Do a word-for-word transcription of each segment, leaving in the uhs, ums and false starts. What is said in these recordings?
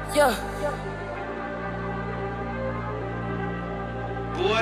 Yeah. Boy.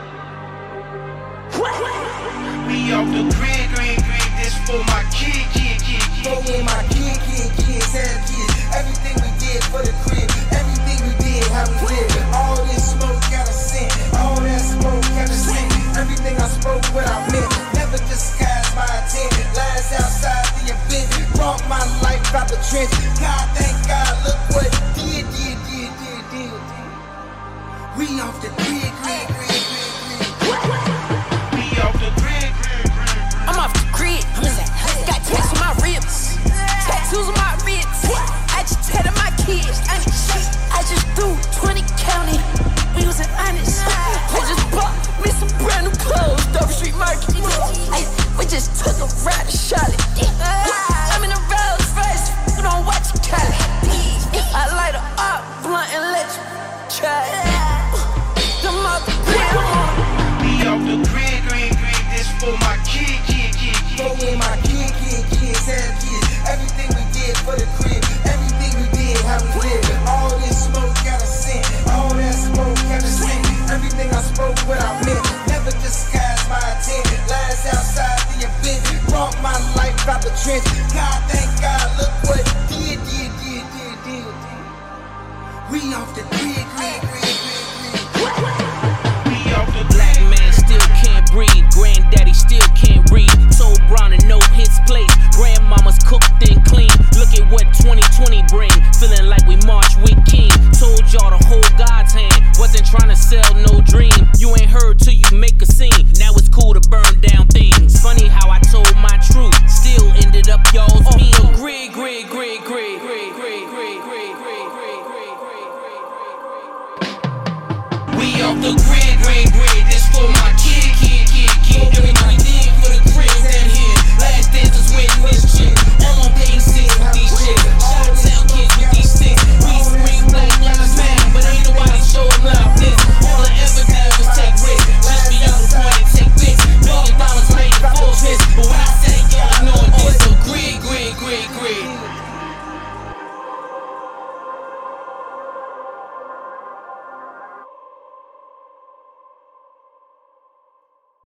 We off the grid, grid, grid. This for my kid, kid, kid, kid. For me and my kid, kid, kids, have kids. Everything we did for the crib. Everything we did, how we live. All this smoke got a scent. All that smoke got a scent. Everything I spoke, what I meant. Never disguised my intent. Lies outside the event. Brought my life out the trench. God, thank God, look what did, did, did, did, did. We off the grid, grid, grid, grid, grid. We off the grid, grid, grid. I'm off the grid. Got tats on my ribs. Tattoos on my ribs. I just tatted my kids. I just threw twenty county. We wasn't honest. I just bought me some brand new clothes. Dover Street Market. Ay, we just took a ride to Charlotte. I'm in a Rolls Royce. You don't watch it, Cali. I light her up, blunt and let you try it. Them off the grid. We off the grid, grid, grid. This for my kid, kid, kid, kid. For me and my kid, kid, kids, have kids. Everything we did for the crib. Everything we did, how we live. All this smoke got a scent. All that smoke got a scent. Everything I spoke, what I meant. Never disguised my intent. Lies outside the event. Brought my life out the trench. God, thank God, look what did, did, did, did, did. We off the grid, grid, grid, grid, grid. We off the Black man still can't breathe. Granddaddy still can't read. Soul brown and no hits place. Grandmama's cooked and clean. Look at what twenty twenty bring. Feeling like we march with King. Told y'all to hold God's hand. Wasn't trying to sell no dream. You ain't heard till you make a scene. Now it's cool to burn down things. Funny how I told my truth. Still ended up y'all's Oh, mean. the grid, grid, grid, grid, grid, grid, grid, grid, grid, grid, grid, grid, grid. We off the grid.